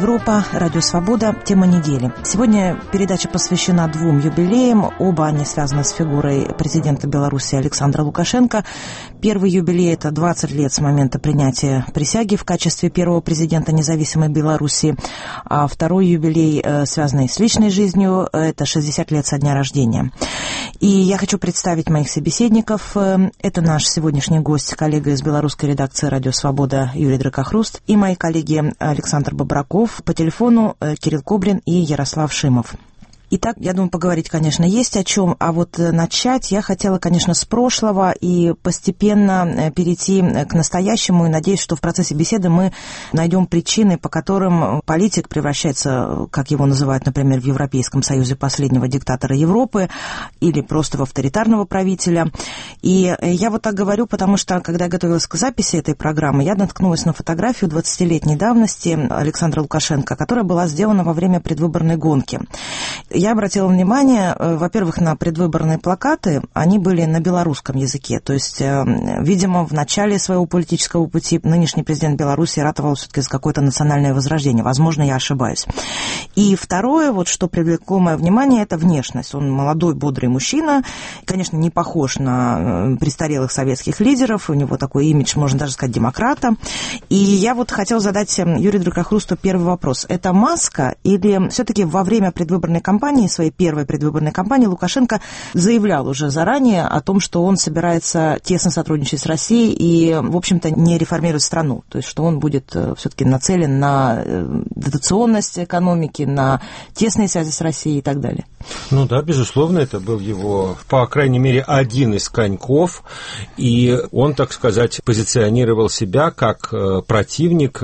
Европа, Радио Свобода, тема недели. Сегодня передача посвящена двум юбилеям. Оба они связаны с фигурой президента Беларуси Александра Лукашенко. Первый юбилей – это 20 лет с момента принятия присяги в качестве первого президента независимой Беларуси. А второй юбилей, связанный с личной жизнью, это 60 лет со дня рождения. И я хочу представить моих собеседников. Это наш сегодняшний гость, коллега из белорусской редакции «Радио Свобода» Юрий Дракохруст и мои коллеги Александр Бобраков, по телефону Кирилл Кобрин и Ярослав Шимов. Итак, я думаю, поговорить, конечно, есть о чем, а вот начать я хотела, конечно, с прошлого и постепенно перейти к настоящему, и надеюсь, что в процессе беседы мы найдем причины, по которым политик превращается, как его называют, например, в Европейском Союзе, последнего диктатора Европы или просто в авторитарного правителя. И я вот так говорю, потому что, когда я готовилась к записи этой программы, я наткнулась на фотографию 20-летней давности Александра Лукашенко, которая была сделана во время предвыборной гонки. Я обратила внимание, во-первых, на предвыборные плакаты, они были на белорусском языке, то есть, видимо, в начале своего политического пути нынешний президент Беларуси ратовал все-таки за какое-то национальное возрождение, возможно, я ошибаюсь. И второе, вот что привлекло мое внимание, это внешность. Он молодой, бодрый мужчина, конечно, не похож на престарелых советских лидеров, у него такой имидж, можно даже сказать, демократа. И я вот хотела задать Юрию Дракохрусту первый вопрос. Это маска или все-таки во время предвыборной кампании, своей первой предвыборной кампании, Лукашенко заявлял уже заранее о том, что он собирается тесно сотрудничать с Россией и, в общем-то, не реформировать страну. То есть, что он будет все-таки нацелен на дотационность экономики, на тесные связи с Россией и так далее. Ну да, безусловно, это был его, по крайней мере, один из коньков, и он, так сказать, позиционировал себя как противник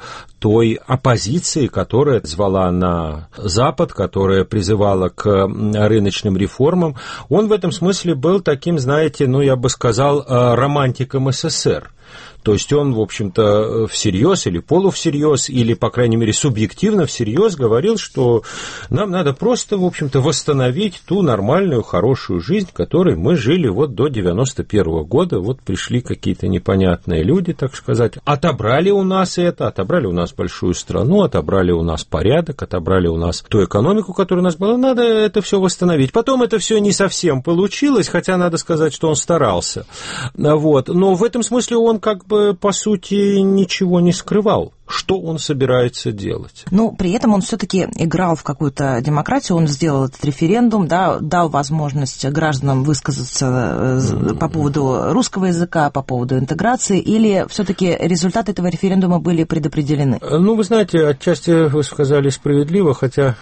той оппозиции, которая звала на Запад, которая призывала к рыночным реформам. Он в этом смысле был таким, знаете, я бы сказал, романтиком СССР. То есть он, в общем-то, всерьез или полувсерьез, или, по крайней мере, субъективно всерьез говорил, что нам надо просто, в общем-то, восстановить ту нормальную, хорошую жизнь, которой мы жили вот до 91 года. Вот пришли какие-то непонятные люди, так сказать, отобрали у нас это, отобрали у нас большую страну, отобрали у нас порядок, отобрали у нас ту экономику, которая у нас была. Надо это все восстановить. Потом это все не совсем получилось, хотя надо сказать, что он старался. Вот. Но в этом смысле он как бы, по сути, ничего не скрывал, что он собирается делать. Но при этом он все-таки играл в какую-то демократию, он сделал этот референдум, да, дал возможность гражданам высказаться по поводу русского языка, по поводу интеграции, или все-таки результаты этого референдума были предопределены? Вы знаете, отчасти вы сказали справедливо, хотя,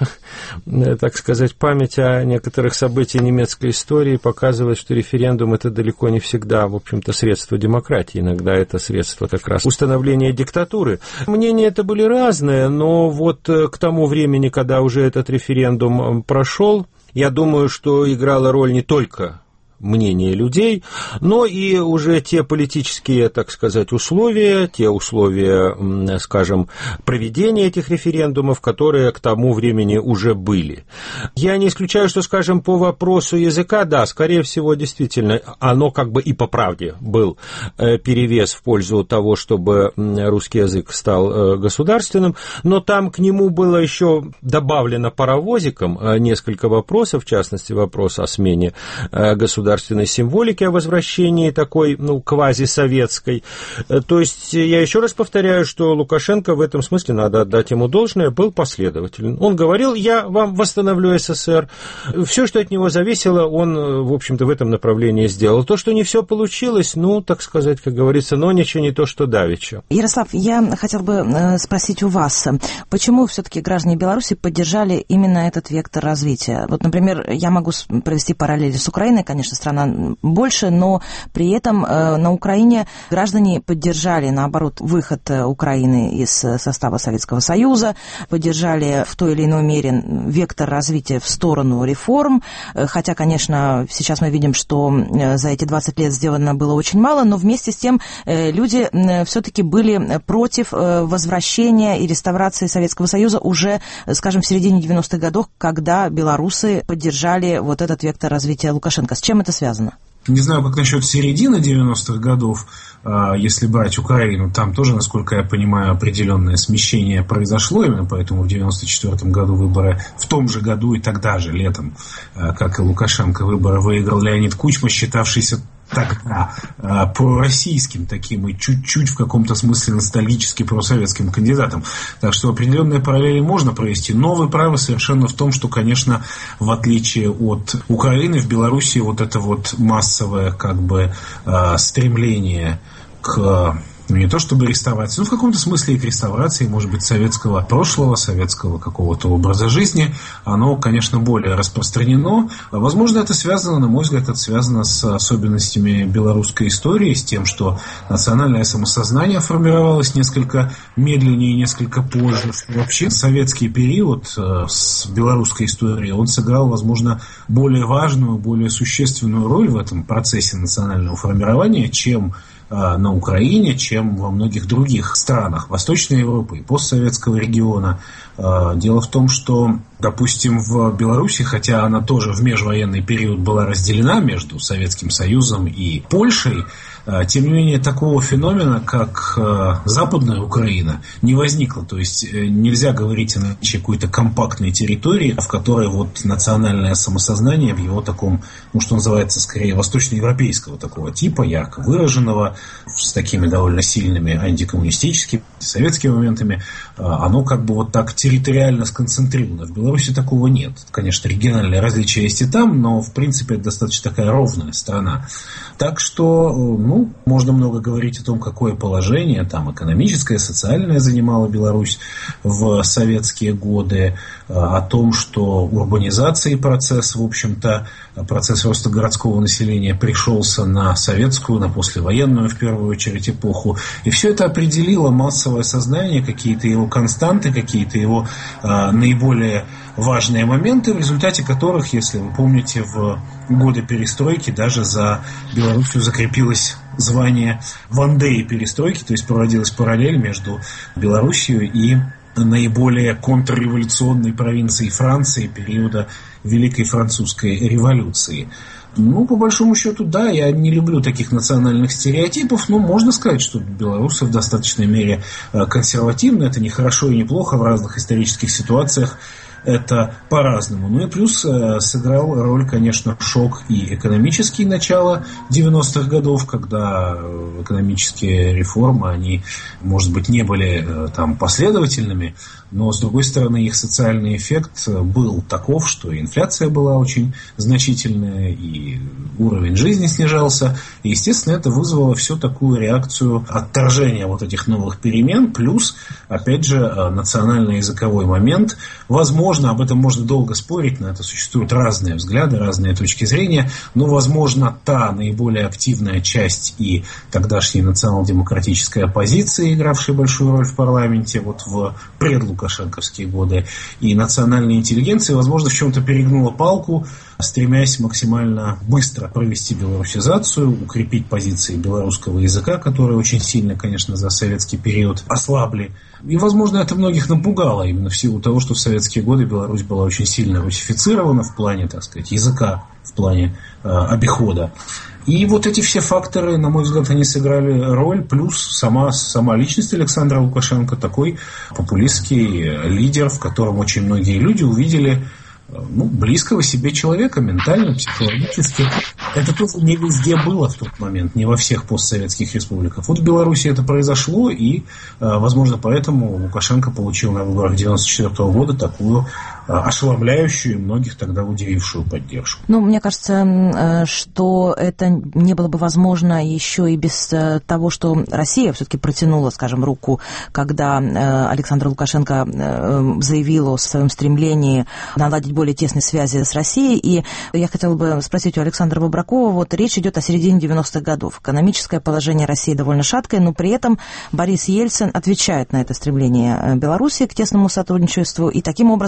так сказать, память о некоторых событиях немецкой истории показывает, что референдум – это далеко не всегда, в общем-то, средство демократии, иногда это средство как раз установления диктатуры. Мнения это были разные, но вот к тому времени, когда уже этот референдум прошел, я думаю, что играла роль не только мнение людей, но и уже те политические, так сказать, условия, те условия, скажем, проведения этих референдумов, которые к тому времени уже были. Я не исключаю, что, скажем, по вопросу языка, да, скорее всего, действительно, оно как бы и по правде был перевес в пользу того, чтобы русский язык стал государственным, но там к нему было еще добавлено паровозиком несколько вопросов, в частности, вопрос о смене государственной символики, о возвращении такой, квазисоветской. То есть, я еще раз повторяю, что Лукашенко в этом смысле, надо отдать ему должное, был последователен. Он говорил, я вам восстановлю СССР. Все, что от него зависело, он, в общем-то, в этом направлении сделал. То, что не все получилось, так сказать, как говорится, но ничего не то, что давеча. Ярослав, я хотел бы спросить у вас, почему все-таки граждане Беларуси поддержали именно этот вектор развития? Вот, например, я могу провести параллели с Украиной, конечно, страна больше, но при этом на Украине граждане поддержали, наоборот, выход Украины из состава Советского Союза, поддержали в той или иной мере вектор развития в сторону реформ, хотя, конечно, сейчас мы видим, что за эти 20 лет сделано было очень мало, но вместе с тем люди все-таки были против возвращения и реставрации Советского Союза уже, скажем, в середине 90-х годов, когда белорусы поддержали вот этот вектор развития Лукашенко. С чем это связано? Не знаю, как насчет середины 90-х годов, если брать Украину, там тоже, насколько я понимаю, определенное смещение произошло, именно поэтому в 94-м году выборы, в том же году и тогда же, летом, как и Лукашенко, выборы выиграл Леонид Кучма, считавшийся тогда пророссийским таким и чуть-чуть в каком-то смысле ностальгически просоветским кандидатом. Так что определенные параллели можно провести, но вы правы совершенно в том, что, конечно, в отличие от Украины, в Беларуси вот это вот массовое стремление к не то чтобы реставрации, но в каком-то смысле и к реставрации, может быть, советского прошлого, советского какого-то образа жизни, оно, конечно, более распространено. Возможно, это связано, на мой взгляд, это связано с особенностями белорусской истории, с тем, что национальное самосознание формировалось несколько медленнее, несколько позже. Вообще, советский период с белорусской историей, он сыграл, возможно, более важную, более существенную роль в этом процессе национального формирования, чем на Украине, чем во многих других странах Восточной Европы и постсоветского региона. Дело в том, что, допустим, в Беларуси, хотя она тоже в межвоенный период была разделена между Советским Союзом и Польшей, тем не менее такого феномена, как Западная Украина, не возникло. То есть нельзя говорить о наличии какой-то компактной территории, в которой вот национальное самосознание в его таком, что называется, скорее восточноевропейского такого типа, ярко выраженного, с такими довольно сильными антикоммунистическими, советскими моментами, оно вот так территориально сконцентрировано. В Беларуси такого нет. Конечно, региональные различия есть и там, но в принципе это достаточно такая ровная страна. Так что, можно много говорить о том, какое положение там экономическое, социальное занимала Беларусь в советские годы, о том, что урбанизация процесс, в общем-то, процесс роста городского населения пришелся на советскую, на послевоенную, в первую очередь, эпоху. И все это определило массовое сознание, какие-то его константы, какие-то его наиболее важные моменты, в результате которых, если вы помните, в годы перестройки даже за Белоруссию закрепилось звание Вандеи перестройки, то есть проводилась параллель между Белоруссией и наиболее контрреволюционной провинцией Франции периода Великой Французской революции. По большому счету, да, я не люблю таких национальных стереотипов, но можно сказать, что белорусы в достаточной мере консервативны, это не хорошо и не плохо в разных исторических ситуациях. Это по-разному. И плюс сыграл роль, конечно, шок и экономический начала 90-х годов, когда экономические реформы, они, может быть, не были там последовательными, но, с другой стороны, их социальный эффект был таков, что инфляция была очень значительная, и уровень жизни снижался. И, естественно, это вызвало всю такую реакцию отторжения вот этих новых перемен, плюс, опять же, национально-языковой момент. Возможно, об этом можно долго спорить, на это существуют разные взгляды, разные точки зрения, но, возможно, та наиболее активная часть и тогдашней национал-демократической оппозиции, игравшей большую роль в парламенте, вот в предлукашенковские годы, и национальной интеллигенции, возможно, в чем-то перегнула палку, стремясь максимально быстро провести белорусизацию, укрепить позиции белорусского языка, которые очень сильно, конечно, за советский период ослабли. И, возможно, это многих напугало, именно в силу того, что в советские годы Беларусь была очень сильно русифицирована в плане, так сказать, языка, в плане обихода. И вот эти все факторы, на мой взгляд, они сыграли роль, плюс сама личность Александра Лукашенко, такой популистский лидер, в котором очень многие люди увидели близкого себе человека, ментально, психологически. Это тоже не везде было в тот момент, не во всех постсоветских республиках. Вот в Беларуси это произошло, и, возможно, поэтому Лукашенко получил на выборах 1994 года такую ошеломляющую и многих тогда удивившую поддержку. Мне кажется, что это не было бы возможно еще и без того, что Россия все-таки протянула, скажем, руку, когда Александр Лукашенко заявил о своем стремлении наладить более тесные связи с Россией. И я хотела бы спросить у Александра Бобракова, речь идет о середине 90-х годов. Экономическое положение России довольно шаткое, но при этом Борис Ельцин отвечает на это стремление Беларуси к тесному сотрудничеству, и таким образом закладывают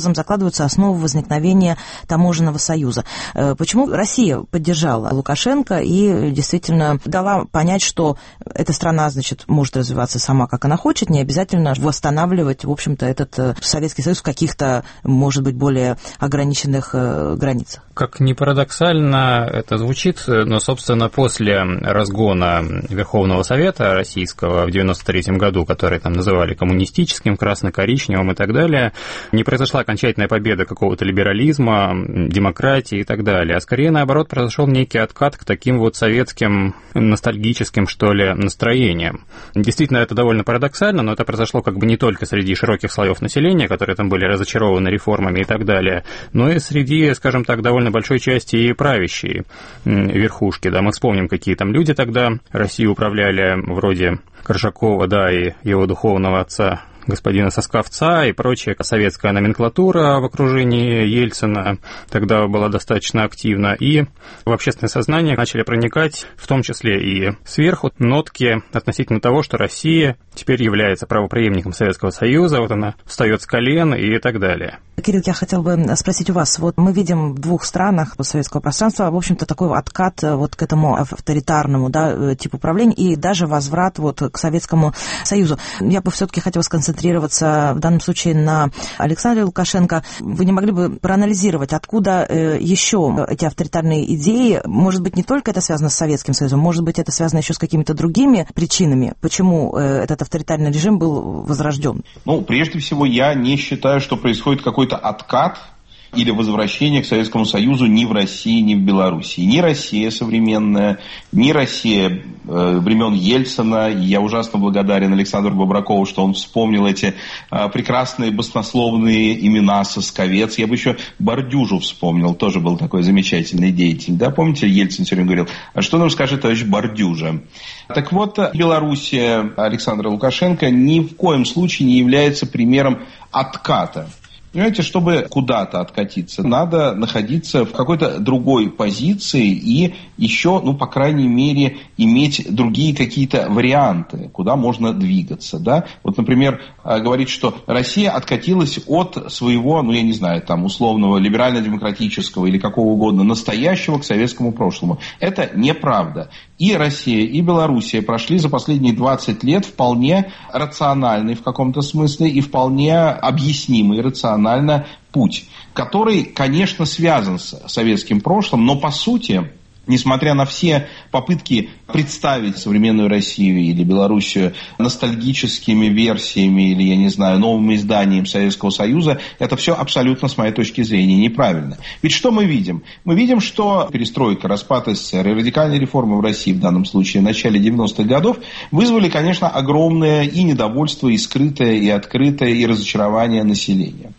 формируются основы возникновения таможенного союза. Почему Россия поддержала Лукашенко и действительно дала понять, что эта страна, значит, может развиваться сама, как она хочет, не обязательно восстанавливать, в общем-то, этот Советский Союз в каких-то, может быть, более ограниченных границах? Как ни парадоксально это звучит, но, собственно, после разгона Верховного Совета Российского в 1993 году, который там называли коммунистическим, красно-коричневым и так далее, не произошла окончательная победа какого-то либерализма, демократии и так далее, а скорее, наоборот, произошел некий откат к таким вот советским ностальгическим, что ли, настроениям. Действительно, это довольно парадоксально, но это произошло как бы не только среди широких слоев населения, которые там были разочарованы реформами и так далее, но и среди, скажем так, довольно большой части и правящей верхушки. Да, мы вспомним, какие там люди тогда Россией управляли, вроде Коржакова, да, и его духовного отца господина Сосковца и прочая советская номенклатура в окружении Ельцина тогда была достаточно активна, и в общественное сознание начали проникать, в том числе и сверху, нотки относительно того, что Россия теперь является правопреемником Советского Союза, вот она встает с колен и так далее. Кирилл, я хотел бы спросить у вас, вот мы видим в двух странах постсоветского пространства, в общем-то, такой откат вот к этому авторитарному, да, типу управления и даже возврат вот к Советскому Союзу. Я бы все-таки хотела сконцентрироваться в данном случае на Александре Лукашенко. Вы не могли бы проанализировать, откуда еще эти авторитарные идеи? Может быть, не только это связано с Советским Союзом, может быть, это связано еще с какими-то другими причинами, почему этот авторитарный режим был возрожден? Ну, прежде всего, я не считаю, что происходит какой-то откат или возвращение к Советскому Союзу ни в России, ни в Белоруссии. Ни Россия современная, ни Россия времен Ельцина. И я ужасно благодарен Александру Бобракову, что он вспомнил эти прекрасные баснословные имена Сосковец. Я бы еще Бордюжу вспомнил, тоже был такой замечательный деятель. Да? Помните, Ельцин все время говорил, а что нам скажет товарищ Бордюжа? Так вот, Белоруссия Александра Лукашенко ни в коем случае не является примером отката. Понимаете, чтобы куда-то откатиться, надо находиться в какой-то другой позиции и еще, ну, по крайней мере, иметь другие какие-то варианты, куда можно двигаться, да. Вот, например, говорить, что Россия откатилась от своего, ну, я не знаю, там, условного либерально-демократического или какого угодно настоящего к советскому прошлому. Это неправда. И Россия, и Белоруссия прошли за последние 20 лет вполне рациональный в каком-то смысле и вполне объяснимый рационально путь, который, конечно, связан с советским прошлым, но по сути, несмотря на все попытки представить современную Россию или Белоруссию ностальгическими версиями или, я не знаю, новым изданием Советского Союза, это все абсолютно, с моей точки зрения, неправильно. Ведь что мы видим? Мы видим, что перестройка, распад СССР и радикальные реформы в России, в данном случае в начале 90-х годов, вызвали, конечно, огромное и недовольство, и скрытое, и открытое, и разочарование населения.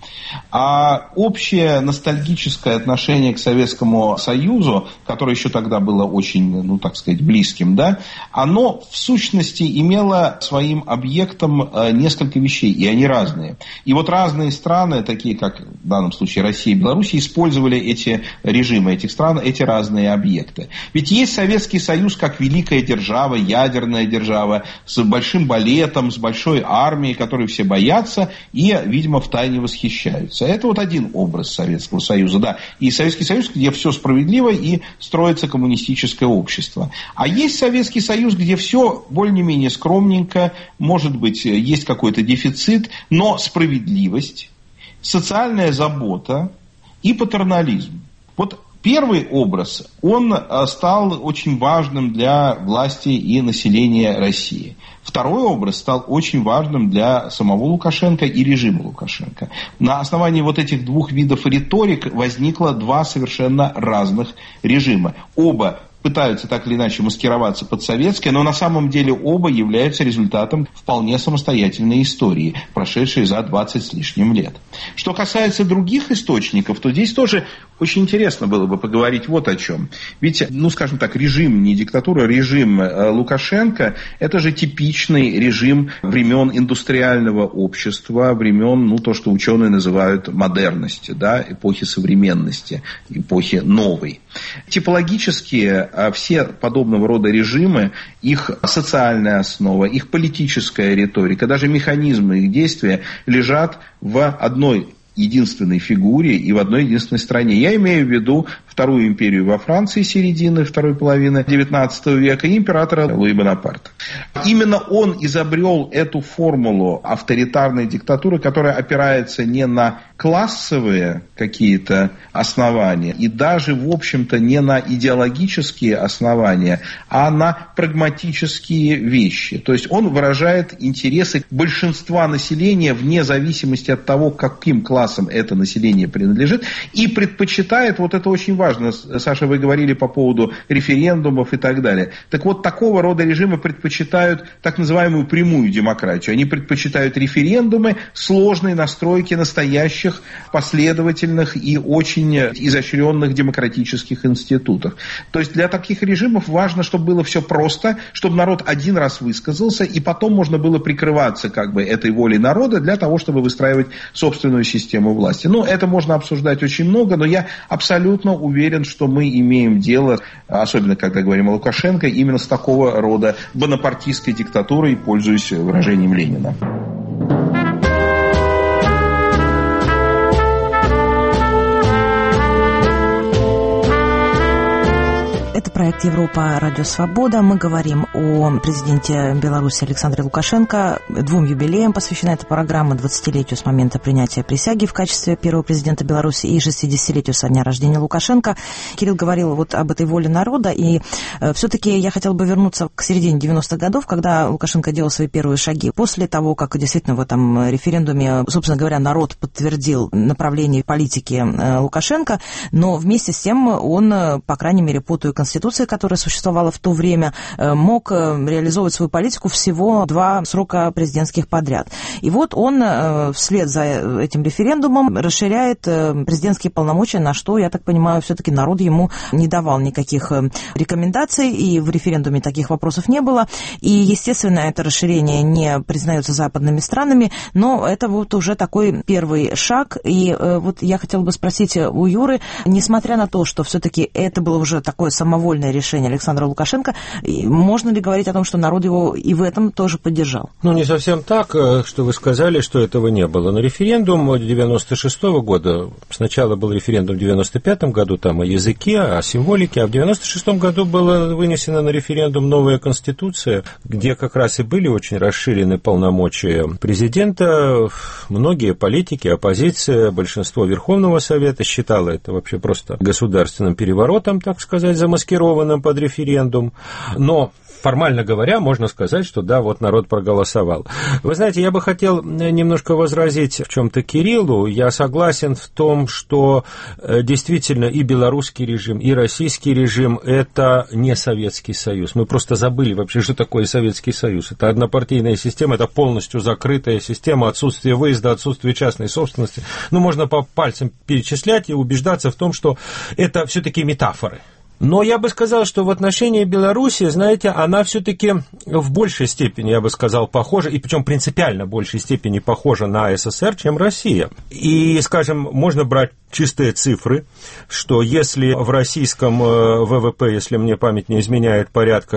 А общее ностальгическое отношение к Советскому Союзу, которое еще тогда было очень, ну, так сказать, близким, да, оно в сущности имело своим объектом несколько вещей, и они разные. И вот разные страны, такие как в данном случае Россия и Беларусь, использовали эти режимы этих стран, эти разные объекты. Ведь есть Советский Союз как великая держава, ядерная держава, с большим балетом, с большой армией, которой все боятся и, видимо, втайне восхищаются. Это вот один образ Советского Союза, да. И Советский Союз, где все справедливо и строится коммунистическое общество. А есть Советский Союз, где все более-менее скромненько, может быть, есть какой-то дефицит, но справедливость, социальная забота и патернализм. Вот первый образ, он стал очень важным для власти и населения России. Второй образ стал очень важным для самого Лукашенко и режима Лукашенко. На основании вот этих двух видов риторик возникло два совершенно разных режима. Оба пытаются так или иначе маскироваться под советское, но на самом деле оба являются результатом вполне самостоятельной истории, прошедшей за 20 с лишним лет. Что касается других источников, то здесь тоже очень интересно было бы поговорить вот о чем. Ведь, ну, скажем так, режим, не диктатура, режим Лукашенко, это же типичный режим времен индустриального общества, времен, ну, то, что ученые называют модерности, да, эпохи современности, эпохи новой. Типологически все подобного рода режимы, их социальная основа, их политическая риторика, даже механизмы их действия лежат в одной единственной фигуре и в одной единственной стране. Я имею в виду Вторую империю во Франции середины второй половины XIX века и императора Луи Бонапарта. Именно он изобрел эту формулу авторитарной диктатуры, которая опирается не на классовые какие-то основания и даже, в общем-то, не на идеологические основания, а на прагматические вещи. То есть он выражает интересы большинства населения вне зависимости от того, каким классам это население принадлежит, и предпочитает, вот это очень важно, Саша, вы говорили по поводу референдумов и так далее. Так вот, такого рода режимы предпочитают так называемую прямую демократию. Они предпочитают референдумы, сложные настройки настоящих, последовательных и очень изощренных демократических институтов. То есть для таких режимов важно, чтобы было все просто, чтобы народ один раз высказался, и потом можно было прикрываться как бы этой волей народа для того, чтобы выстраивать собственную систему власти. Ну, это можно обсуждать очень много, но я абсолютно уверен, что мы имеем дело, особенно когда говорим о Лукашенко, именно с такого рода бонапартийской диктатурой, пользуясь выражением Ленина. Это проект «Европа. Радио Свобода». Мы говорим о президенте Беларуси Александре Лукашенко. 2 юбилеям посвящена эта программа: 20-летию с момента принятия присяги в качестве первого президента Беларуси и 60-летию со дня рождения Лукашенко. Кирилл говорил вот об этой воле народа, и все-таки я хотела бы вернуться к середине 90-х годов, когда Лукашенко делал свои первые шаги. После того, как действительно в этом референдуме, собственно говоря, народ подтвердил направление политики Лукашенко, но вместе с тем он, по крайней мере, по той Конституции, которая существовала в то время, мог реализовывать свою политику всего 2 срока президентских подряд. И вот он вслед за этим референдумом расширяет президентские полномочия, на что, я так понимаю, все-таки народ ему не давал никаких рекомендаций, и в референдуме таких вопросов не было. И, естественно, это расширение не признается западными странами, но это вот уже такой первый шаг. И вот я хотела бы спросить у Юры, несмотря на то, что все-таки это было уже такое самовольное решение Александра Лукашенко, можно ли говорить о том, что народ его и в этом тоже поддержал? Ну, не совсем так, что вы сказали, что этого не было. На референдум 96-го года, сначала был референдум в 95-м году там о языке, о символике, а в 96-м году была вынесена на референдум новая Конституция, где как раз и были очень расширены полномочия президента. Многие политики, оппозиция, большинство Верховного Совета считало это вообще просто государственным переворотом, так сказать, замаскированным под референдум. Но формально говоря, можно сказать, что да, вот народ проголосовал. Вы знаете, я бы хотел немножко возразить в чем-то Кириллу. Я согласен в том, что действительно и белорусский режим, и российский режим – это не Советский Союз. Мы просто забыли вообще, что такое Советский Союз. Это однопартийная система, это полностью закрытая система, отсутствие выезда, отсутствие частной собственности. Ну, можно по пальцам перечислять и убеждаться в том, что это все-таки метафоры. Но я бы сказал, что в отношении Беларуси, знаете, она все-таки в большей степени, я бы сказал, похожа, и причем принципиально в большей степени похожа на СССР, чем Россия. И, скажем, можно брать чистые цифры, что если в российском ВВП, если мне память не изменяет, порядка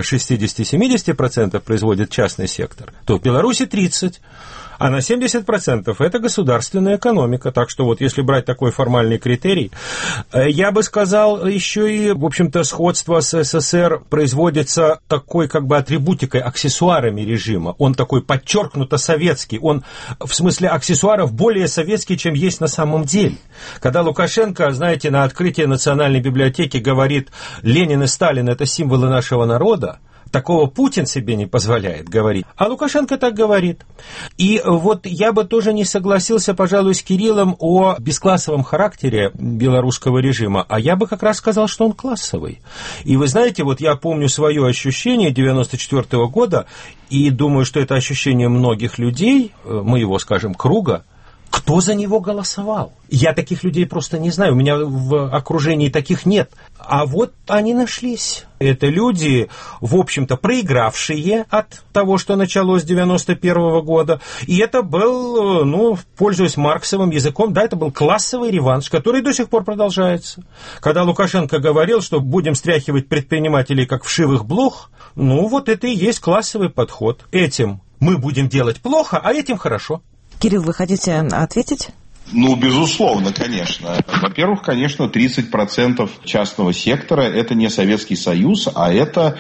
60-70% производит частный сектор, то в Беларуси 30%. А на 70% это государственная экономика. Так что вот если брать такой формальный критерий, я бы сказал, еще и, в общем-то, сходство с СССР производится такой как бы атрибутикой, аксессуарами режима. Он такой подчеркнуто советский. Он в смысле аксессуаров более советский, чем есть на самом деле. Когда Лукашенко, знаете, на открытии Национальной библиотеки говорит: Ленин и Сталин – это символы нашего народа, такого Путин себе не позволяет говорить, а Лукашенко так говорит. И вот я бы тоже не согласился, пожалуй, с Кириллом о бесклассовом характере белорусского режима, а я бы как раз сказал, что он классовый. И вы знаете, вот я помню свое ощущение 94 года, и думаю, что это ощущение многих людей, моего, скажем, круга, кто за него голосовал. Я таких людей просто не знаю, у меня в окружении таких нет. А вот они нашлись. Это люди, в общем-то, проигравшие от того, что началось с 91 года. И это был, ну, пользуясь марксовым языком, да, это был классовый реванш, который до сих пор продолжается. Когда Лукашенко говорил, что будем стряхивать предпринимателей как вшивых блох, ну, вот это и есть классовый подход. Этим мы будем делать плохо, а этим хорошо. Кирилл, вы хотите ответить? Безусловно, конечно. Во-первых, конечно, 30% частного сектора – это не Советский Союз, а это,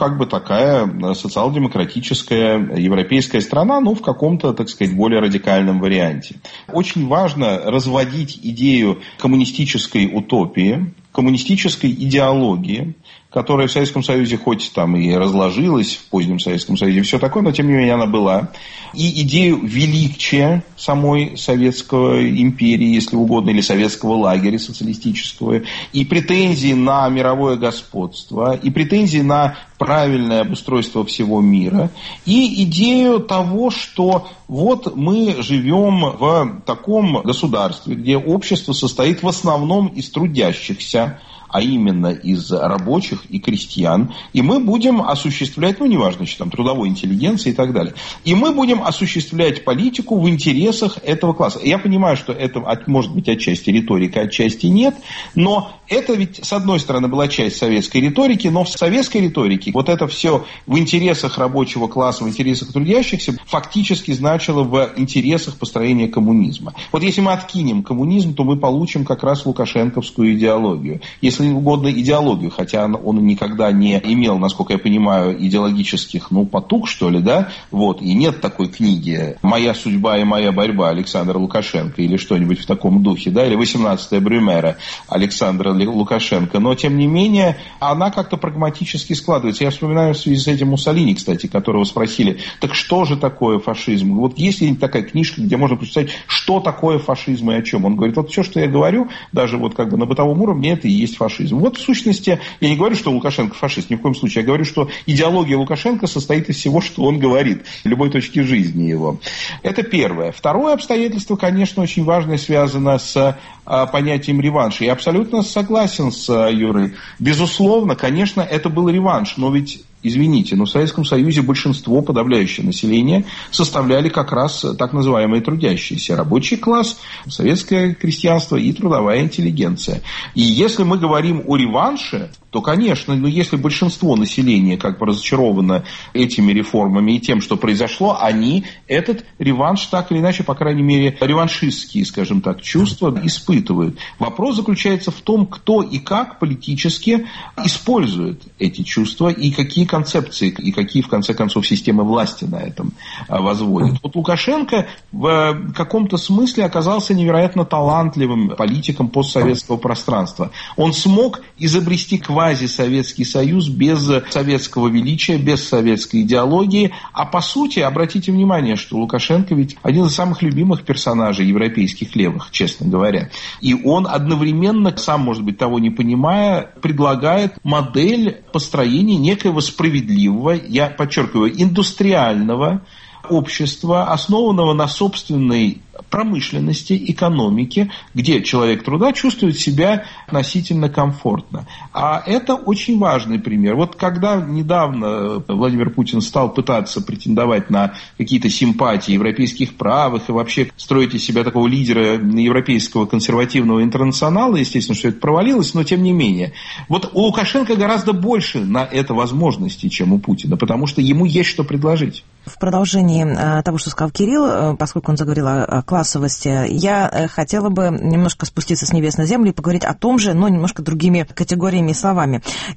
такая социал-демократическая европейская страна, в каком-то, так сказать, более радикальном варианте. Очень важно разводить идею коммунистической утопии, коммунистической идеологии, которая в Советском Союзе хоть там и разложилась, в позднем Советском Союзе, все такое, но тем не менее она была. И идею величия самой Советской империи, если угодно, или советского лагеря социалистического, и претензии на мировое господство, и претензии на правильное обустройство всего мира, и идею того, что вот мы живем в таком государстве, где общество состоит в основном из трудящихся, а именно из рабочих и крестьян, и мы будем осуществлять, неважно, что там трудовой интеллигенции и так далее, и мы будем осуществлять политику в интересах этого класса. Я понимаю, что это может быть отчасти риторика, отчасти нет, но это ведь, с одной стороны, была часть советской риторики, но в советской риторике вот это все в интересах рабочего класса, в интересах трудящихся фактически значило в интересах построения коммунизма. Вот если мы откинем коммунизм, то мы получим как раз лукашенковскую идеологию. Если угодно, идеологию, хотя он никогда не имел, насколько я понимаю, идеологических, потуг, что ли, да, и нет такой книги «Моя судьба и моя борьба» Александра Лукашенко или что-нибудь в таком духе, да, или 18-я Брюмера Александра Лукашенко, но, тем не менее, она как-то прагматически складывается. Я вспоминаю в связи с этим Муссолини, кстати, которого спросили, так что же такое фашизм? Вот есть ли такая книжка, где можно прочитать, что такое фашизм и о чем? Он говорит, все, что я говорю, даже на бытовом уровне, это и есть фашизм. Вот, в сущности, я не говорю, что Лукашенко фашист, ни в коем случае. Я говорю, что идеология Лукашенко состоит из всего, что он говорит, любой точки жизни его. Это первое. Второе обстоятельство, конечно, очень важное, связано с понятием реванша. Я абсолютно согласен с Юрой. Безусловно, конечно, это был реванш, но ведь... Извините, но в Советском Союзе большинство, подавляющее население, составляли как раз так называемые трудящиеся. Рабочий класс, советское крестьянство и трудовая интеллигенция. И если мы говорим о реванше, то, конечно, если большинство населения разочаровано этими реформами и тем, что произошло, они этот реванш так или иначе, по крайней мере, реваншистские, скажем так, чувства испытывают. Вопрос заключается в том, кто и как политически использует эти чувства и какие концепции и какие, в конце концов, системы власти на этом возводят. Вот Лукашенко в каком-то смысле оказался невероятно талантливым политиком постсоветского пространства. Он смог изобрести квазисоветский союз без советского величия, без советской идеологии. А по сути, обратите внимание, что Лукашенко ведь один из самых любимых персонажей европейских левых, честно говоря. И он одновременно, сам, может быть, того не понимая, предлагает модель построения некоего справедливого, я подчеркиваю, индустриального общества, основанного на собственной промышленности, экономике, где человек труда чувствует себя относительно комфортно. А это очень важный пример. Вот когда недавно Владимир Путин стал пытаться претендовать на какие-то симпатии европейских правых и вообще строить из себя такого лидера европейского консервативного интернационала, естественно, что это провалилось, но тем не менее. Вот у Лукашенко гораздо больше на это возможностей, чем у Путина, потому что ему есть что предложить. В продолжении того, что сказал Кирилл, поскольку он заговорил о классовости, я хотела бы немножко спуститься с небес на землю и поговорить о том же, но немножко другими категориями и словами.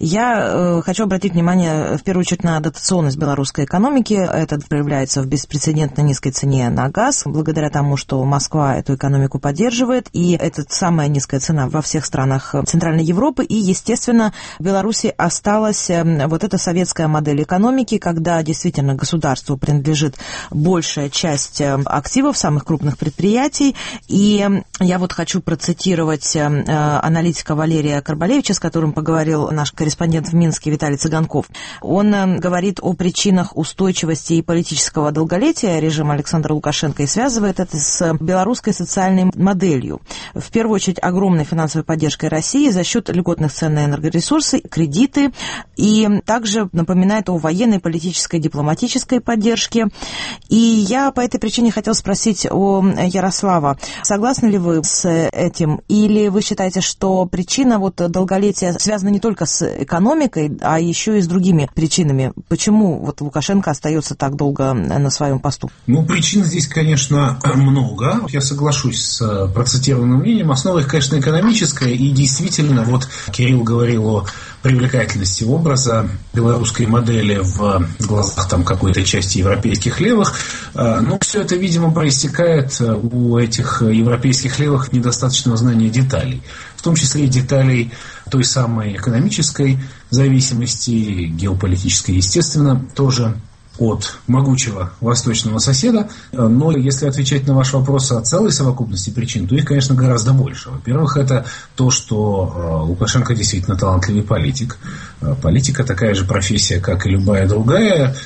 Я хочу обратить внимание, в первую очередь, на дотационность белорусской экономики. Это проявляется в беспрецедентно низкой цене на газ, благодаря тому, что Москва эту экономику поддерживает, и это самая низкая цена во всех странах Центральной Европы, и, естественно, в Беларуси осталась вот эта советская модель экономики, когда действительно государству принадлежит большая часть активов самых крупных предприятий. И я вот хочу процитировать аналитика Валерия Карбалевича, с которым поговорил наш корреспондент в Минске Виталий Цыганков. Он говорит о причинах устойчивости и политического долголетия режима Александра Лукашенко и связывает это с белорусской социальной моделью. В первую очередь, огромной финансовой поддержкой России за счет льготных цен на энергоресурсы, кредиты, и также напоминает о военной, политической, дипломатической поддержке, поддержки. И я по этой причине хотела спросить у Ярослава, согласны ли вы с этим, или вы считаете, что причина вот долголетия связана не только с экономикой, а еще и с другими причинами? Почему вот Лукашенко остается так долго на своем посту? Причин здесь, конечно, много. Я соглашусь с процитированным мнением. Основа их, конечно, экономическая. И действительно, вот Кирилл говорил о привлекательности образа белорусской модели в глазах там какой-то части европейских левых. Но все это, видимо, проистекает у этих европейских левых недостаточного знания деталей. В том числе и деталей той самой экономической зависимости, геополитической, естественно, тоже от могучего восточного соседа. Но если отвечать на ваш вопрос о целой совокупности причин, то их, конечно, гораздо больше. Во-первых, это то, что Лукашенко действительно талантливый политик. Политика такая же профессия, как и любая другая,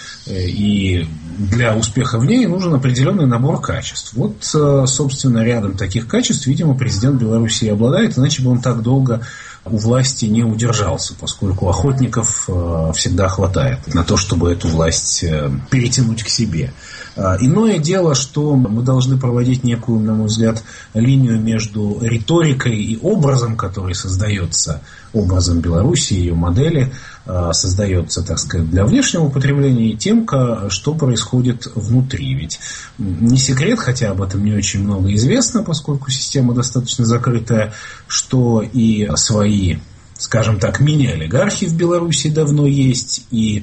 и для успеха в ней нужен определенный набор качеств. Вот, собственно, рядом таких качеств, видимо, президент Беларуси обладает, иначе бы он так долго у власти не удержался, поскольку охотников всегда хватает на то, чтобы эту власть перетянуть к себе. Иное дело, что мы должны проводить некую, на мой взгляд, линию между риторикой и образом, который создается, образом Беларуси, ее модели, создается, так сказать, для внешнего употребления, и тем, что происходит внутри. Ведь не секрет, хотя об этом не очень много известно, поскольку система достаточно закрытая, что и свои, скажем так, мини-олигархи в Беларуси давно есть, и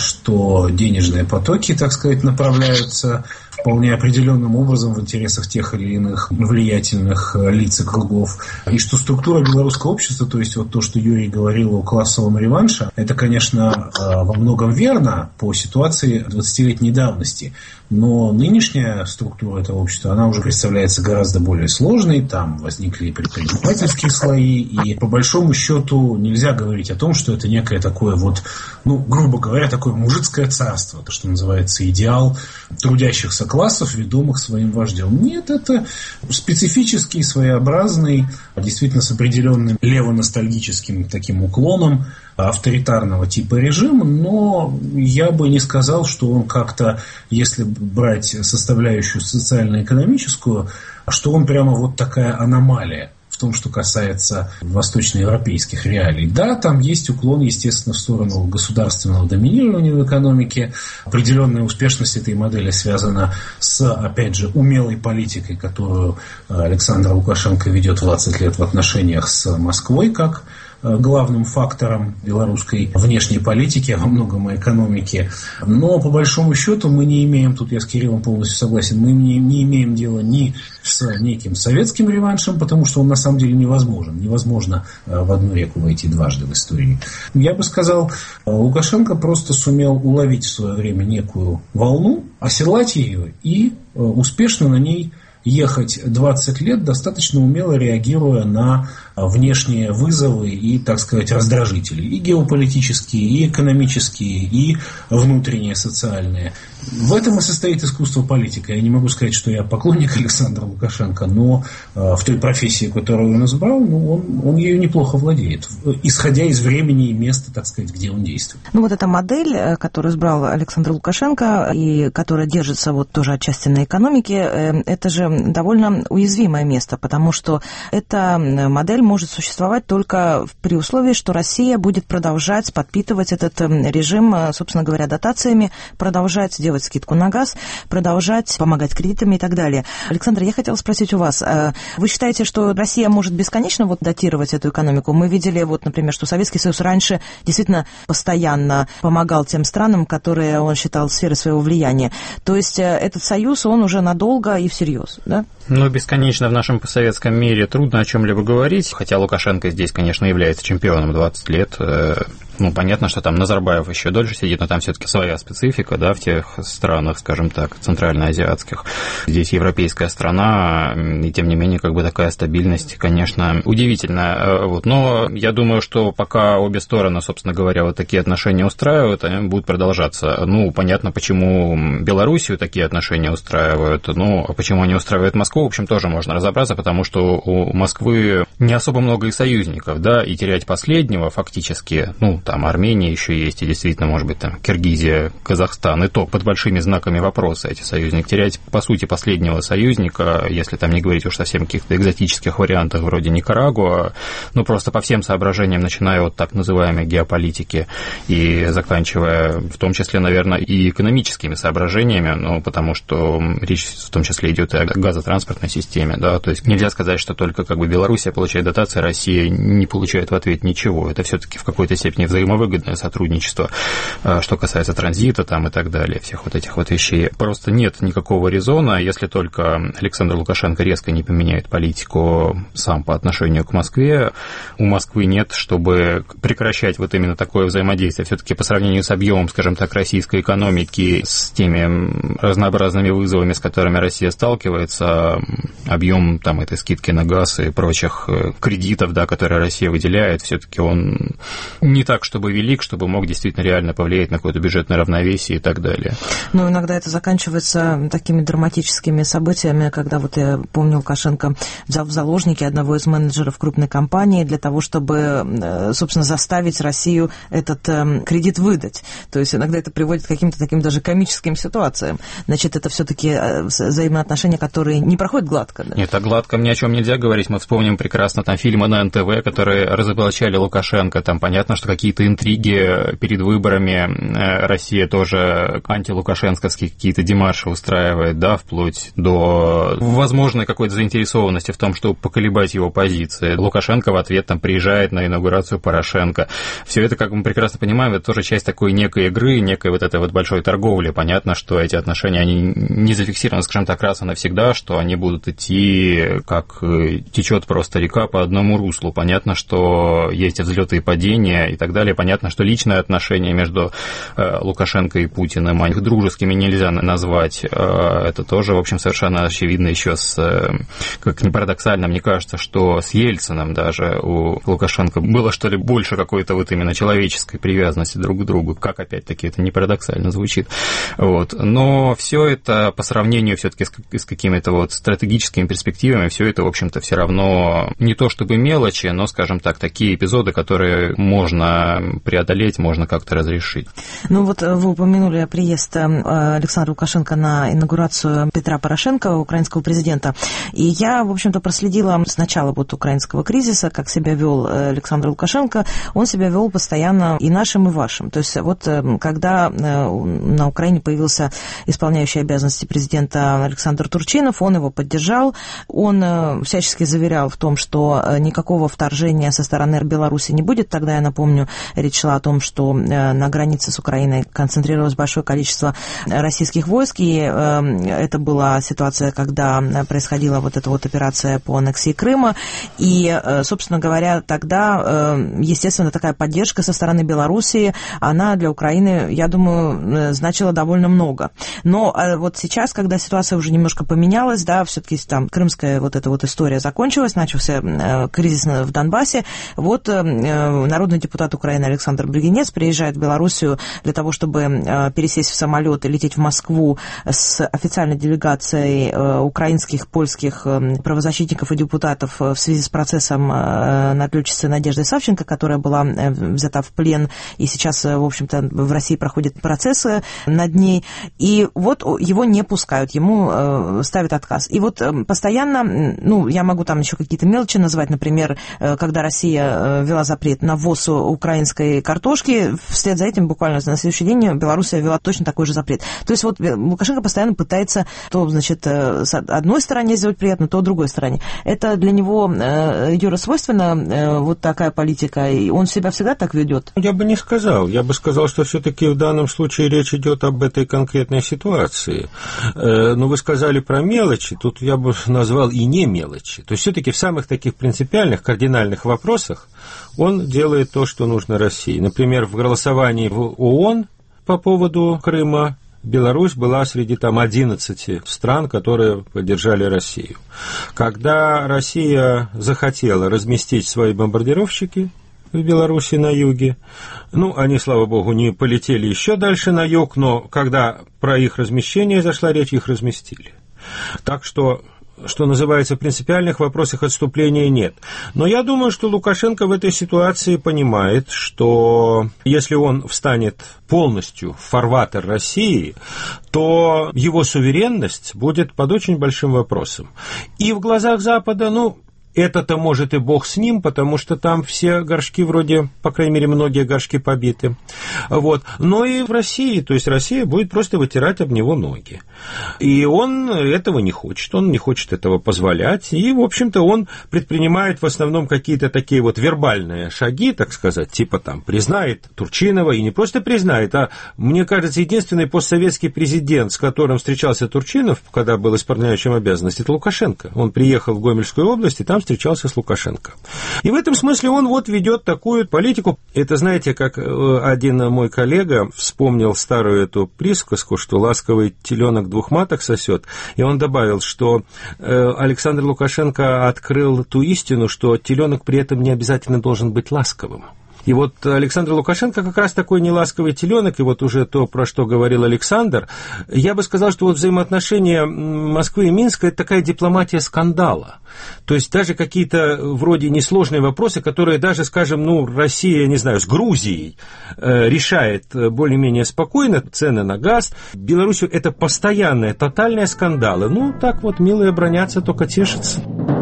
что денежные потоки, так сказать, направляются вполне определенным образом в интересах тех или иных влиятельных лиц и кругов. И что структура белорусского общества, то есть вот то, что Юрий говорил о классовом реванше, это, конечно, во многом верно по ситуации 20-летней давности. Но нынешняя структура этого общества, она уже представляется гораздо более сложной. Там возникли предпринимательские слои. И по большому счету нельзя говорить о том, что это некое такое вот, грубо говоря, такое мужицкое царство. То, что называется идеал трудящихся классов, ведомых своим вождем. Нет, это специфический, своеобразный, действительно с определенным левоностальгическим таким уклоном авторитарного типа режима, но я бы не сказал, что он как-то, если брать составляющую социально-экономическую, что он прямо вот такая аномалия в том, что касается восточноевропейских реалий. Да, там есть уклон, естественно, в сторону государственного доминирования в экономике. Определенная успешность этой модели связана с, опять же, умелой политикой, которую Александр Лукашенко ведет 20 лет в отношениях с Москвой, как главным фактором белорусской внешней политики, во многом и экономики. Но, по большому счету, мы не имеем, тут я с Кириллом полностью согласен, мы не имеем дела ни с неким советским реваншем, потому что он на самом деле невозможен. Невозможно в одну реку войти дважды в истории. Я бы сказал, Лукашенко просто сумел уловить в свое время некую волну, оседлать ее и успешно на ней ехать 20 лет, достаточно умело реагируя на внешние вызовы и, так сказать, раздражители. И геополитические, и экономические, и внутренние, социальные. В этом и состоит искусство политика. Я не могу сказать, что я поклонник Александра Лукашенко, но в той профессии, которую он избрал, он ею неплохо владеет, исходя из времени и места, так сказать, где он действует. Вот эта модель, которую избрал Александр Лукашенко, и которая держится вот тоже отчасти на экономике, это же довольно уязвимое место, потому что эта модель может существовать только при условии, что Россия будет продолжать подпитывать этот режим, собственно говоря, дотациями, продолжать делать скидку на газ, продолжать помогать кредитами и так далее. Александр, я хотела спросить у вас, вы считаете, что Россия может бесконечно датировать эту экономику? Мы видели, например, что Советский Союз раньше действительно постоянно помогал тем странам, которые он считал сферой своего влияния. То есть этот союз, он уже надолго и всерьез, да? Бесконечно в нашем постсоветском мире трудно о чем-либо говорить, хотя Лукашенко здесь, конечно, является чемпионом 20 лет. Понятно, что там Назарбаев еще дольше сидит, но там все-таки своя специфика, да, в тех странах, скажем так, центральноазиатских. Здесь европейская страна, и тем не менее, такая стабильность, конечно, удивительная. Но я думаю, что пока обе стороны, собственно говоря, такие отношения устраивают, они будут продолжаться. Понятно, почему Белоруссию такие отношения устраивают, а почему они устраивают Москву, в общем, тоже можно разобраться, потому что у Москвы не особо много и союзников, да, и терять последнего фактически, там Армения еще есть, и действительно, может быть, там Киргизия, Казахстан, и то под большими знаками вопроса эти союзники. Терять, по сути, последнего союзника, если там не говорить уж совсем о каких-то экзотических вариантах вроде Никарагуа, ну, просто по всем соображениям, начиная от так называемой геополитики и заканчивая, в том числе, наверное, и экономическими соображениями, ну, потому что речь в том числе идет и о газотранспортной системе, да, то есть нельзя сказать, что только как бы Белоруссия получает дотации, Россия не получает в ответ ничего. Это все-таки в какой-то степени взаимовыгодное сотрудничество, что касается транзита там и так далее, всех вот этих вот вещей. Просто нет никакого резона, если только Александр Лукашенко резко не поменяет политику сам по отношению к Москве. У Москвы нет, чтобы прекращать вот именно такое взаимодействие. Все-таки по сравнению с объемом, скажем так, российской экономики, с теми разнообразными вызовами, с которыми Россия сталкивается, объем там этой скидки на газ и прочих кредитов, да, которые Россия выделяет, все-таки он не так, чтобы велик, чтобы мог действительно реально повлиять на какое-то бюджетное равновесие и так далее. Но иногда это заканчивается такими драматическими событиями, когда вот я помню, Лукашенко взял в заложники одного из менеджеров крупной компании для того, чтобы, собственно, заставить Россию этот кредит выдать. То есть иногда это приводит к каким-то таким даже комическим ситуациям. Значит, это все-таки взаимоотношения, которые не проходят гладко. Да? Нет, о гладком ни о чем нельзя говорить. Мы вспомним прекрасно там фильмы на НТВ, которые разоблачали Лукашенко. Там понятно, что какие-то интриги перед выборами Россия тоже антилукашенковские какие-то демарши устраивает, да, вплоть до возможной какой-то заинтересованности в том, чтобы поколебать его позиции. Лукашенко в ответ там приезжает на инаугурацию Порошенко. Все это, как мы прекрасно понимаем, это тоже часть такой некой игры, некой вот этой вот большой торговли. Понятно, что эти отношения, они не зафиксированы, скажем так, раз и навсегда, что они будут идти, как течет просто река по одному руслу. Понятно, что есть взлеты и падения и так далее. Понятно, что личные отношения между Лукашенко и Путиным, их дружескими нельзя назвать. Это тоже, в общем, совершенно очевидно еще как ни парадоксально, мне кажется, что с Ельциным даже у Лукашенко было, что ли, больше какой-то вот именно человеческой привязанности друг к другу. Как, опять-таки, это не парадоксально звучит. Вот. Но все это по сравнению все-таки с какими-то вот стратегическими перспективами, все это, в общем-то, все равно не то чтобы мелочи, но, скажем так, такие эпизоды, которые можно преодолеть, можно как-то разрешить. Ну вот вы упомянули приезд Александра Лукашенко на инаугурацию Петра Порошенко, украинского президента. И я, в общем-то, проследила с начала вот украинского кризиса, как себя вел Александр Лукашенко. Он себя вел постоянно и нашим, и вашим. То есть вот когда на Украине появился исполняющий обязанности президента Александр Турчинов, он его поддержал, он всячески заверял в том, что никакого вторжения со стороны Беларуси не будет. Тогда, я напомню, речь шла о том, что на границе с Украиной концентрировалось большое количество российских войск, и это была ситуация, когда происходила вот эта вот операция по аннексии Крыма, и, собственно говоря, тогда, естественно, такая поддержка со стороны Белоруссии, она для Украины, я думаю, значила довольно много. Но вот сейчас, когда ситуация уже немножко поменялась, да, все-таки там крымская вот эта вот история закончилась, начался кризис в Донбассе, вот народный депутат Украины Александр Бригинец приезжает в Белоруссию для того, чтобы пересесть в самолет и лететь в Москву с официальной делегацией украинских, польских правозащитников и депутатов в связи с процессом над летчицей Надеждой Савченко, которая была взята в плен, и сейчас, в общем-то, в России проходят процессы над ней, и вот его не пускают, ему ставят отказ. И вот постоянно, ну, я могу там еще какие-то мелочи назвать, например, когда Россия ввела запрет на ввоз украинской картошки, вслед за этим буквально на следующий день Белоруссия ввела точно такой же запрет. То есть вот Лукашенко постоянно пытается то, значит, с одной стороне сделать приятно, то другой стороне. Это для него, Юра, свойственна вот такая политика, и он себя всегда так ведет? Я бы не сказал. Я бы сказал, что все-таки в данном случае речь идет об этой конкретной ситуации. Но вы сказали про мелочи, тут я бы назвал и не мелочи. То есть все-таки в самых таких принципиальных, кардинальных вопросах он делает то, что нужно России. Например, в голосовании в ООН по поводу Крыма Беларусь была среди там 11 стран, которые поддержали Россию. Когда Россия захотела разместить свои бомбардировщики в Беларуси на юге, ну, они, слава богу, не полетели еще дальше на юг, но когда про их размещение зашла речь, их разместили. Так что что называется, в принципиальных вопросах отступления нет. Но я думаю, что Лукашенко в этой ситуации понимает, что если он встанет полностью в фарватер России, то его суверенность будет под очень большим вопросом. И в глазах Запада, это-то, может, и бог с ним, потому что там все горшки вроде, по крайней мере, многие горшки побиты. Вот. Но и в России, то есть Россия будет просто вытирать об него ноги. И он этого не хочет, он не хочет этого позволять. И, в общем-то, он предпринимает в основном какие-то такие вот вербальные шаги, так сказать, типа там признает Турчинова, и не просто признает, а, мне кажется, единственный постсоветский президент, с которым встречался Турчинов, когда был исполняющим обязанности, это Лукашенко. Он приехал в Гомельскую область, и там встречался с Лукашенко. И в этом смысле он вот ведет такую политику. Это, знаете, как один мой коллега вспомнил старую эту присказку, что ласковый теленок двух маток сосет, и он добавил, что Александр Лукашенко открыл ту истину, что теленок при этом не обязательно должен быть ласковым. И вот Александр Лукашенко как раз такой неласковый теленок, и вот уже то, про что говорил Александр, я бы сказал, что вот взаимоотношения Москвы и Минска – это такая дипломатия скандала. То есть даже какие-то вроде несложные вопросы, которые даже, скажем, Россия, не знаю, с Грузией решает более-менее спокойно, цены на газ. Белоруссию это постоянные, тотальные скандалы. Так вот, милые бронятся, только тешатся.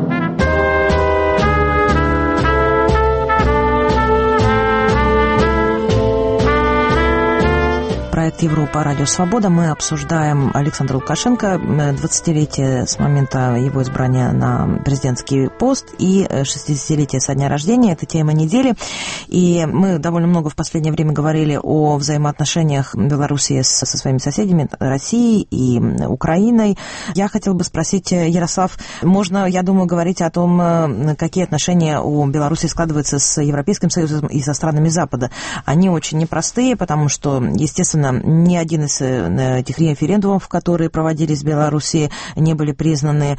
Проект «Европа. Радио Свобода». Мы обсуждаем Александра Лукашенко, 20-летие с момента его избрания на президентский пост и 60-летие со дня рождения. Это тема недели. И мы довольно много в последнее время говорили о взаимоотношениях Белоруссии со своими соседями, Россией и Украиной. Я хотела бы спросить, Ярослав, можно, я думаю, говорить о том, какие отношения у Беларуси складываются с Европейским Союзом и со странами Запада. Они очень непростые, потому что, естественно, ни один из этих референдумов, которые проводились в Беларуси, не были признаны,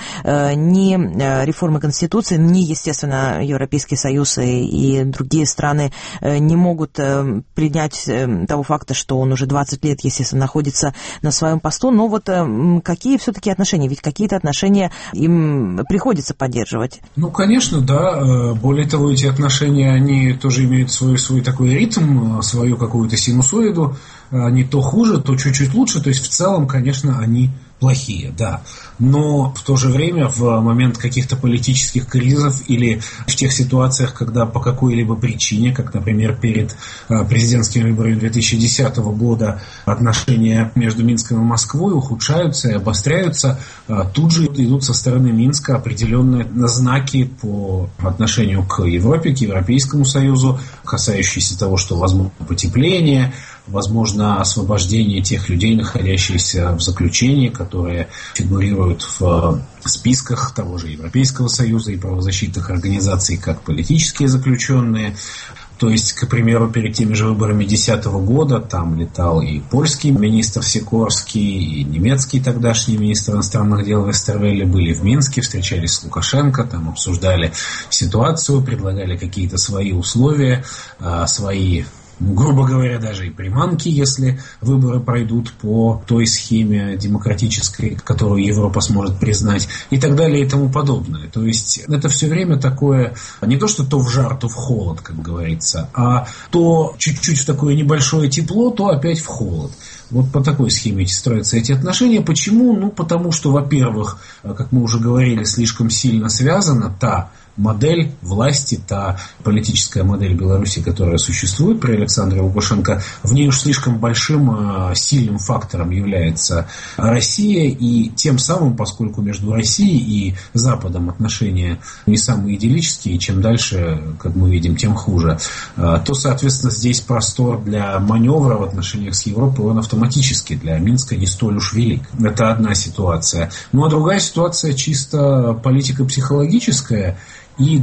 ни реформы Конституции, ни, естественно, Европейский Союз и другие страны не могут принять того факта, что он уже 20 лет, естественно, находится на своем посту. Но вот какие все-таки отношения? Ведь какие-то отношения им приходится поддерживать. Конечно, да. Более того, эти отношения, они тоже имеют свой такой ритм, свою какую-то синусоиду. Они то хуже, то чуть-чуть лучше. То есть, в целом, конечно, они плохие, да. Но в то же время в момент каких-то политических кризисов или в тех ситуациях, когда по какой-либо причине, как, например, перед президентскими выборами 2010 года отношения между Минском и Москвой ухудшаются и обостряются, тут же идут со стороны Минска определенные знаки по отношению к Европе, к Европейскому Союзу, касающиеся того, что возможно потепление, возможно освобождение тех людей, находящихся в заключении, которые фигурируют в списках того же Европейского Союза и правозащитных организаций как политические заключенные. То есть, к примеру, перед теми же выборами 2010 года там летал и польский министр Сикорский, и немецкий тогдашний министр иностранных дел Вестервелле были в Минске, встречались с Лукашенко, там обсуждали ситуацию, предлагали какие-то свои условия, свои, грубо говоря, даже и приманки, если выборы пройдут по той схеме демократической, которую Европа сможет признать, и так далее и тому подобное. То есть это все время такое, не то что в жар, то в холод, как говорится, а то чуть-чуть в такое небольшое тепло, то опять в холод. Вот по такой схеме строятся эти отношения. Почему? Потому что, во-первых, как мы уже говорили, слишком сильно связана та модель власти, та политическая модель Беларуси, которая существует при Александре Лукашенко, в ней уж слишком большим, сильным фактором является Россия, и тем самым, поскольку между Россией и Западом отношения не самые идиллические, чем дальше, как мы видим, тем хуже, то, соответственно, здесь простор для маневра в отношениях с Европой, он автоматически для Минска не столь уж велик. Это одна ситуация. А другая ситуация чисто политико-психологическая, и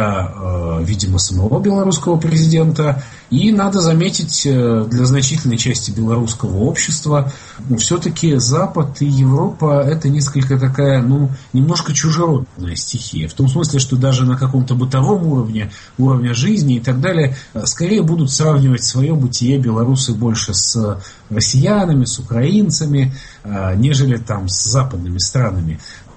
для, видимо, самого белорусского президента, и, надо заметить, для значительной части белорусского общества. Все-таки Запад и Европа – это несколько такая, немножко чужеродная стихия. В том смысле, что даже на каком-то бытовом уровне жизни и так далее, скорее будут сравнивать свое бытие белорусы больше с россиянами, с украинцами, нежели там с западными странами.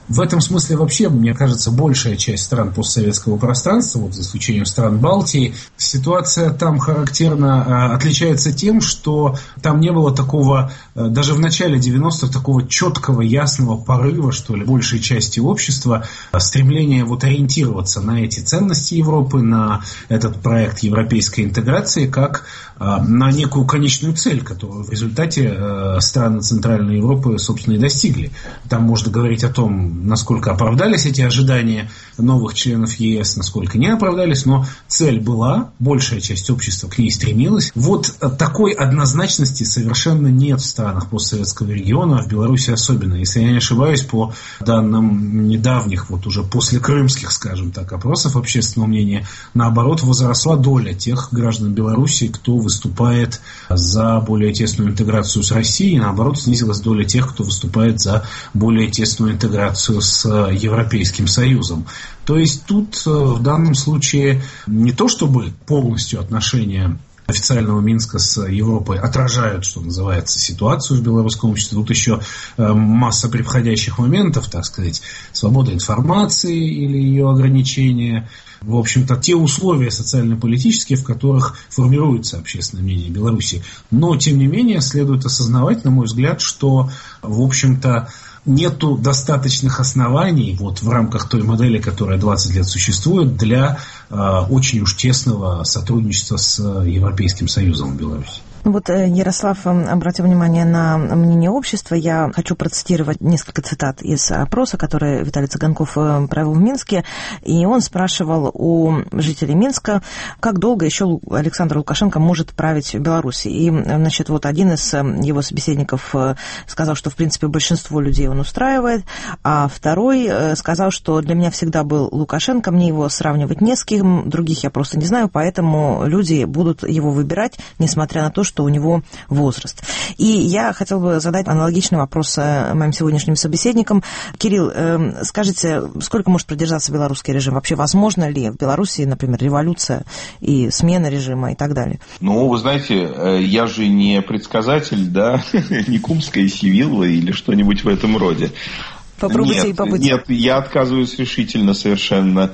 В этом смысле вообще, мне кажется, большая часть стран постсоветского пространства, вот за исключением стран Балтии, ситуация там характерно отличается тем, что там не было такого, даже в начале 90-х, такого четкого, ясного порыва, что ли, большей части общества, стремления вот ориентироваться на эти ценности Европы, на этот проект европейской интеграции, как на некую конечную цель, которую в результате страны Центральной Европы, собственно, и достигли. Там можно говорить о том, насколько оправдались эти ожидания новых членов ЕС, насколько не оправдались, но цель была, большая часть общества к ней стремилась. Вот такой однозначности совершенно нет в странах постсоветского региона, в Беларуси особенно. Если я не ошибаюсь, по данным недавних, вот уже после крымских, скажем так, опросов общественного мнения, наоборот, возросла доля тех граждан Беларуси, кто выступает за более тесную интеграцию с Россией, наоборот, снизилась доля тех, кто выступает за более тесную интеграцию с Европейским Союзом. То есть тут в данном случае не то чтобы полностью отношения официального Минска с Европой отражают, что называется, ситуацию в белорусском обществе. Тут еще масса превходящих моментов, так сказать, свобода информации или ее ограничения. В общем-то, те условия социально-политические, в которых формируется общественное мнение Беларуси. Но, тем не менее, следует осознавать, на мой взгляд, что, в общем-то, нету достаточных оснований вот в рамках той модели, которая 20 лет существует, для очень уж тесного сотрудничества с Европейским Союзом в Беларуси. Вот Ярослав обратил внимание на мнение общества. Я хочу процитировать несколько цитат из опроса, который Виталий Цыганков провел в Минске. И он спрашивал у жителей Минска, как долго еще Александр Лукашенко может править Беларусь. И, значит, вот один из его собеседников сказал, что, в принципе, большинство людей он устраивает, а второй сказал, что для меня всегда был Лукашенко, мне его сравнивать не с кем, других я просто не знаю, поэтому люди будут его выбирать, несмотря на то, что у него возраст. И я хотела бы задать аналогичный вопрос моим сегодняшним собеседникам. Кирилл, скажите, сколько может продержаться белорусский режим? Вообще возможно ли в Беларуси, например, революция и смена режима и так далее? Ну, вы знаете, я же не предсказатель, да, не Кумская Сивилла или что-нибудь в этом роде. Попробуйте и побудьте. Нет, я отказываюсь решительно совершенно.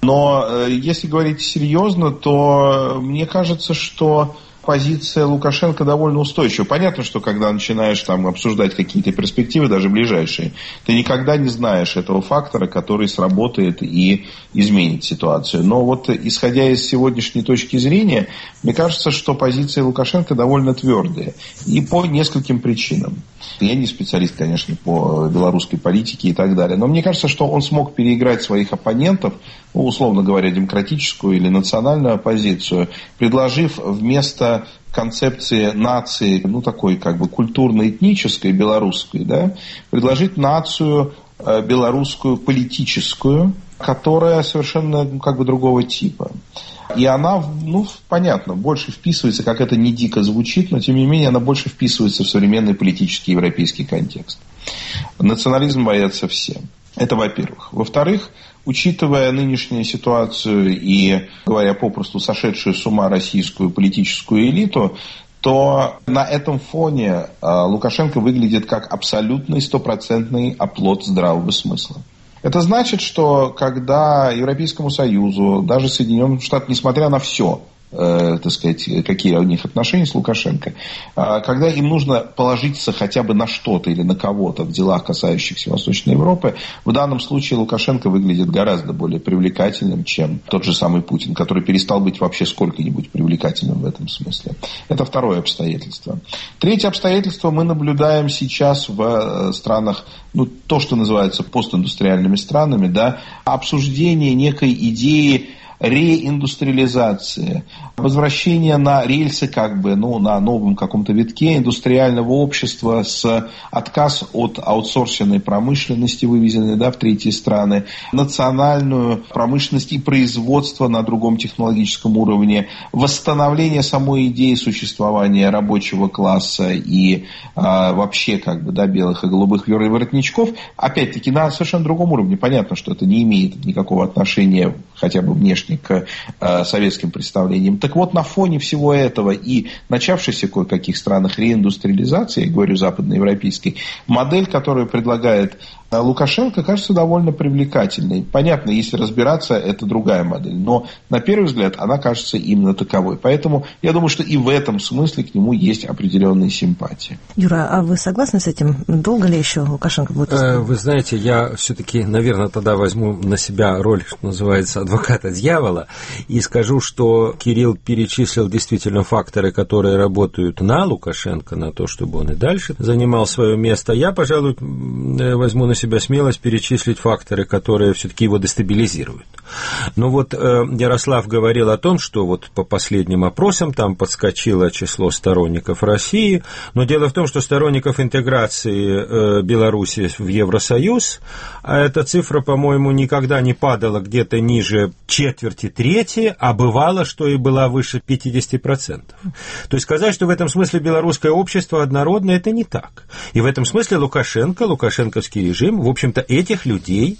Но если говорить серьезно, то мне кажется, что позиция Лукашенко довольно устойчива. Понятно, что когда начинаешь там обсуждать какие-то перспективы, даже ближайшие, ты никогда не знаешь этого фактора, который сработает и изменит ситуацию. Но вот исходя из сегодняшней точки зрения, мне кажется, что позиция Лукашенко довольно твердая. И по нескольким причинам. Я не специалист, конечно, по белорусской политике и так далее. Но мне кажется, что он смог переиграть своих оппонентов, ну, условно говоря, демократическую или национальную оппозицию, предложив вместо концепции нации, ну, такой как бы культурно-этнической, белорусской, да, предложить нацию белорусскую политическую, которая совершенно как бы другого типа. И она, ну, понятно, больше вписывается, как это не дико звучит, но тем не менее она больше вписывается в современный политический европейский контекст. Национализм боятся все. Это во-первых. Во-вторых, учитывая нынешнюю ситуацию и, говоря попросту, сошедшую с ума российскую политическую элиту, то на этом фоне Лукашенко выглядит как абсолютный, стопроцентный оплот здравого смысла. Это значит, что когда Европейскому Союзу, даже Соединенным Штатам, несмотря на все, так сказать, какие у них отношения с Лукашенко, когда им нужно положиться хотя бы на что-то или на кого-то в делах, касающихся Восточной Европы, в данном случае Лукашенко выглядит гораздо более привлекательным, чем тот же самый Путин, который перестал быть вообще сколько-нибудь привлекательным в этом смысле. Это второе обстоятельство. Третье обстоятельство мы наблюдаем сейчас в странах, ну, то, что называется постиндустриальными странами, да, обсуждение некой идеи реиндустриализации, возвращение на рельсы, как бы, ну, на новом каком-то витке индустриального общества, с отказ от аутсорсенной промышленности, вывезенной, да, в третьи страны, национальную промышленность и производство на другом технологическом уровне, восстановление самой идеи существования рабочего класса и вообще, как бы, да, белых и голубых воротничков, опять-таки на совершенно другом уровне. Понятно, что это не имеет никакого отношения, хотя бы внешне, к советским представлениям. Так вот, на фоне всего этого и начавшейся в кое-каких странах реиндустриализации, я говорю западноевропейской, модель, которую предлагает Лукашенко кажется довольно привлекательной. Понятно, если разбираться, это другая модель. Но на первый взгляд она кажется именно таковой. Поэтому я думаю, что и в этом смысле к нему есть определенные симпатии. Юра, а вы согласны с этим? Долго ли еще Лукашенко будет? Вы знаете, я все-таки, наверное, тогда возьму на себя роль, что называется, адвоката дьявола, и скажу, что Кирилл перечислил действительно факторы, которые работают на Лукашенко, на то, чтобы он и дальше занимал свое место. Я, пожалуй, возьму на себя смелость перечислить факторы, которые все-таки его дестабилизируют. Но вот Ярослав говорил о том, что вот по последним опросам там подскочило число сторонников России, но дело в том, что сторонников интеграции Беларуси в Евросоюз, а эта цифра, по-моему, никогда не падала где-то ниже четверти-трети, а бывало, что и была выше 50%. То есть сказать, что в этом смысле белорусское общество однородное, это не так. И в этом смысле лукашенковский режим, в общем-то, этих людей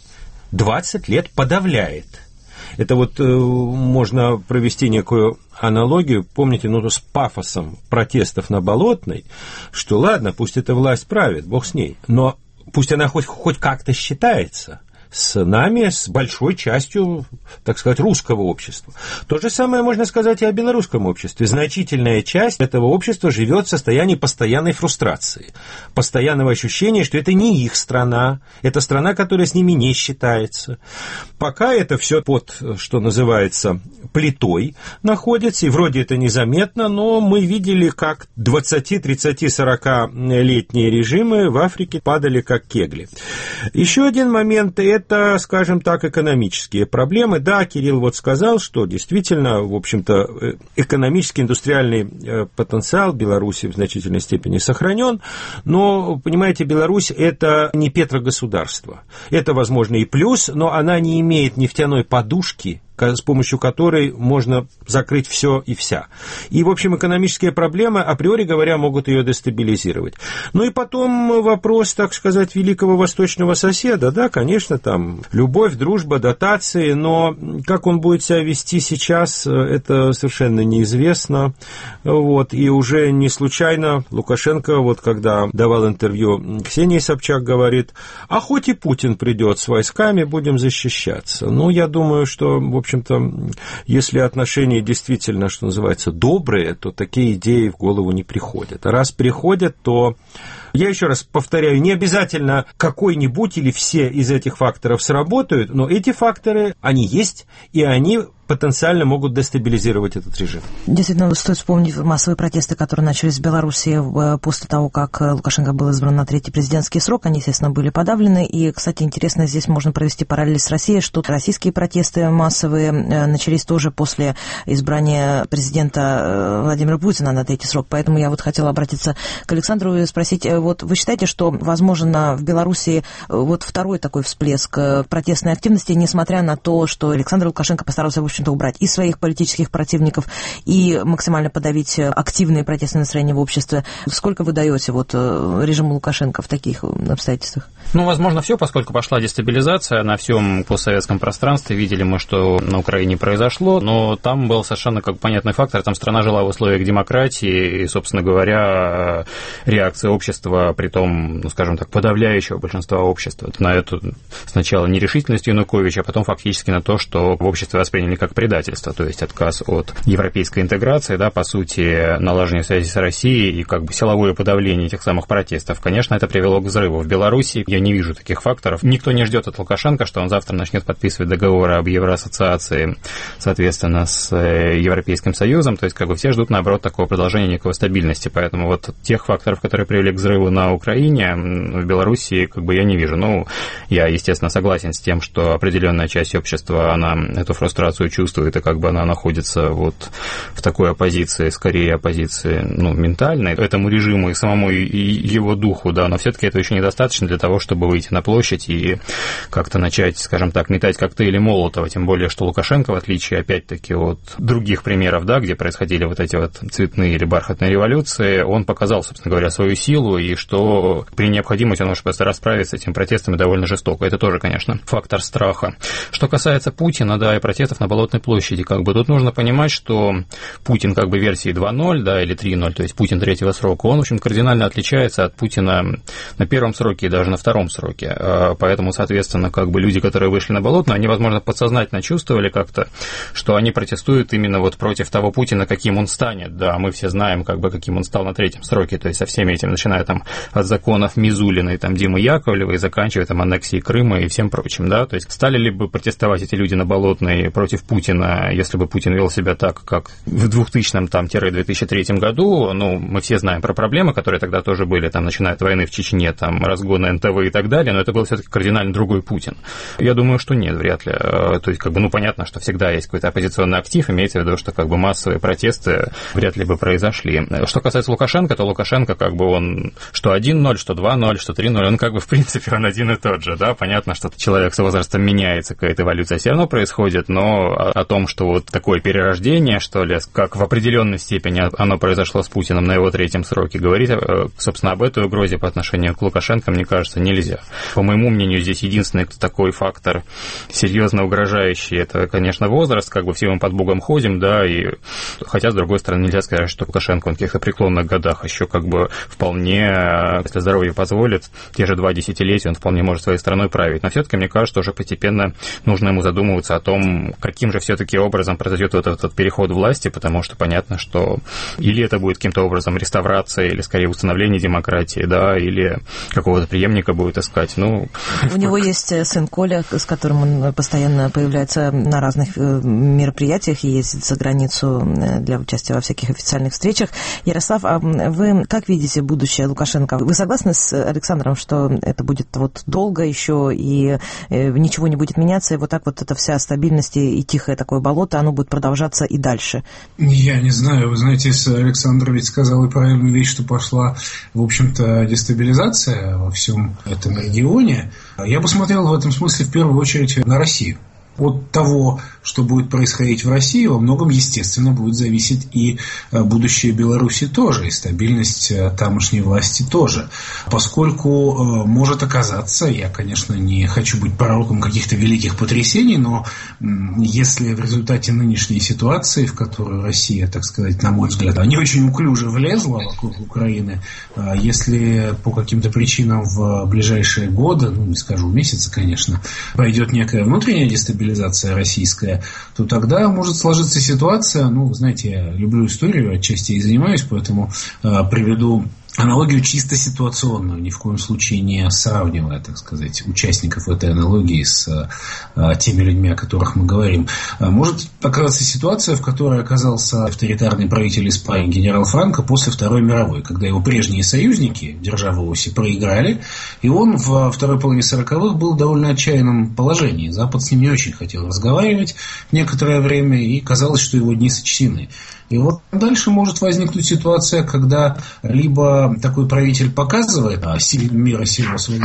20 лет подавляет. Это вот можно провести некую аналогию, помните, с пафосом протестов на Болотной, что ладно, пусть эта власть правит, бог с ней, но пусть она хоть как-то считается с нами, с большой частью, так сказать, русского общества. То же самое можно сказать и о белорусском обществе. Значительная часть этого общества живет в состоянии постоянной фрустрации, постоянного ощущения, что это не их страна, это страна, которая с ними не считается. Пока это все под, что называется, плитой находится, и вроде это незаметно, но мы видели, как 20, 30, 40-летние режимы в Африке падали как кегли. Еще один момент – это, скажем так, экономические проблемы. Да, Кирилл вот сказал, что действительно, в общем-то, экономический, индустриальный потенциал Беларуси в значительной степени сохранен, но, понимаете, Беларусь – это не петрогосударство. Это, возможно, и плюс, но она не имеет нефтяной подушки, с помощью которой можно закрыть все и вся. И, в общем, экономические проблемы, априори говоря, могут ее дестабилизировать. Ну и потом вопрос, так сказать, великого восточного соседа. Да, конечно, там любовь, дружба, дотации, но как он будет себя вести сейчас, это совершенно неизвестно. Вот. И уже не случайно Лукашенко, вот когда давал интервью Ксении Собчак, говорит, а хоть и Путин придет с войсками, будем защищаться. Ну, я думаю, что, в общем-то, если отношения действительно, что называется, добрые, то такие идеи в голову не приходят. А раз приходят, то, я еще раз повторяю, не обязательно какой-нибудь или все из этих факторов сработают, но эти факторы, они есть, и они потенциально могут дестабилизировать этот режим. Действительно, стоит вспомнить массовые протесты, которые начались в Беларуси после того, как Лукашенко был избран на третий президентский срок. Они, естественно, были подавлены. И, кстати, интересно, здесь можно провести параллель с Россией, что российские протесты массовые начались тоже после избрания президента Владимира Путина на третий срок. Поэтому я вот хотела обратиться к Александру и спросить, вот вы считаете, что, возможно, в Беларуси вот второй такой всплеск протестной активности, несмотря на то, что Александр Лукашенко постарался, в общем-то, убрать и своих политических противников, и максимально подавить активные протестные настроения в обществе. Сколько вы даете вот режиму Лукашенко в таких обстоятельствах? Ну, возможно, все, поскольку пошла дестабилизация на всем постсоветском пространстве. Видели мы, что на Украине произошло, но там был совершенно как понятный фактор. Там страна жила в условиях демократии, и, собственно говоря, реакция общества, притом, ну, скажем так, подавляющего большинства общества на эту сначала нерешительность Януковича, а потом фактически на то, что в обществе восприняли как предательство, то есть отказ от европейской интеграции, да, по сути, налаживание связи с Россией и как бы силовое подавление этих самых протестов. Конечно, это привело к взрыву в Беларуси. Я не вижу таких факторов. Никто не ждет от Лукашенко, что он завтра начнет подписывать договоры об евроассоциации, соответственно, с Европейским Союзом. То есть, как бы все ждут, наоборот, такого продолжения некой стабильности. Поэтому вот тех факторов, которые привели к взрыву на Украине, в Беларуси, как бы я не вижу. Ну, я, естественно, согласен с тем, что определенная часть общества, она эту фрустрацию чувствует, и как бы она находится вот в такой оппозиции, скорее оппозиции, ну, ментальной, этому режиму и самому и его духу, да, но все-таки это еще недостаточно для того, чтобы выйти на площадь и как-то начать, скажем так, метать коктейли Молотова, тем более, что Лукашенко, в отличие, опять-таки, от других примеров, да, где происходили вот эти вот цветные или бархатные революции, он показал, собственно говоря, свою силу, и и что при необходимости он может просто расправиться с этими протестами довольно жестоко. Это тоже, конечно, фактор страха. Что касается Путина, да, и протестов на Болотной площади, тут нужно понимать, что Путин версии 2.0, да, или 3.0, то есть Путин третьего срока, он, в общем, кардинально отличается от Путина на первом сроке и даже на втором сроке. Поэтому, соответственно, люди, которые вышли на Болотную, они, возможно, подсознательно чувствовали как-то, что они протестуют именно против того Путина, каким он станет. Да, мы все знаем, каким он стал на третьем сроке, то есть со всеми этим, начиная от законов Мизулина и Димы Яковлева и заканчивая аннексией Крыма и всем прочим, да, то есть стали ли бы протестовать эти люди на Болотной против Путина, если бы Путин вел себя так, как в 2000-2003 году, мы все знаем про проблемы, которые тогда тоже были, начиная от войны в Чечне, разгона НТВ и так далее, но это был все-таки кардинально другой Путин. Я думаю, что нет, вряд ли. То есть, понятно, что всегда есть какой-то оппозиционный актив, имеется в виду, что массовые протесты вряд ли бы произошли. Что касается Лукашенко, то Лукашенко он что 1.0, что 2.0, что 3.0, он в принципе он один и тот же, да, понятно, что человек с возрастом меняется, какая-то эволюция все равно происходит, но о том, что такое перерождение, что ли, как в определенной степени оно произошло с Путиным на его третьем сроке, говорить, собственно, об этой угрозе по отношению к Лукашенко, мне кажется, нельзя. По моему мнению, здесь единственный такой фактор серьезно угрожающий, это, конечно, возраст, все мы под Богом ходим, да, и хотя, с другой стороны, нельзя сказать, что Лукашенко в каких-то преклонных годах еще вполне, если здоровье позволит, те же 2 десятилетия он вполне может своей страной править. Но все-таки, мне кажется, уже постепенно нужно ему задумываться о том, каким же все-таки образом произойдет этот переход власти, потому что понятно, что или это будет каким-то образом реставрация, или скорее установление демократии, да, или какого-то преемника будет искать. У него есть сын Коля, с которым он постоянно появляется на разных мероприятиях и ездит за границу для участия во всяких официальных встречах. Ярослав, а вы как видите будущее Лукашенко? Вы согласны с Александром, что это будет долго еще и ничего не будет меняться, и эта вся стабильность и тихое такое болото, оно будет продолжаться и дальше? Я не знаю. Вы знаете, Александр ведь сказал и правильную вещь, что пошла, в общем-то, дестабилизация во всем этом регионе. Я посмотрел в этом смысле в первую очередь на Россию. От того, что будет происходить в России, во многом, естественно, будет зависеть и будущее Беларуси тоже, и стабильность тамошней власти тоже. Поскольку может оказаться, я, конечно, не хочу быть пророком каких-то великих потрясений, но если в результате нынешней ситуации, в которую Россия, так сказать, на мой взгляд, не очень уклюже влезла вокруг Украины, если по каким-то причинам в ближайшие годы, не скажу месяцы, конечно, пойдет некая внутренняя дестабилизация российская, то тогда может сложиться ситуация, вы знаете, я люблю историю, отчасти и занимаюсь, поэтому приведу аналогию чисто ситуационную, ни в коем случае не сравнивая, так сказать, участников этой аналогии с теми людьми, о которых мы говорим. Может оказаться ситуация, в которой оказался авторитарный правитель Испании генерал Франко после Второй мировой, когда его прежние союзники, державы оси, проиграли, и он во второй половине 40-х был в довольно отчаянном положении. Запад с ним не очень хотел разговаривать некоторое время, и казалось, что его дни сочтены. И дальше может возникнуть ситуация, когда либо такой правитель показывает силе мира сего своих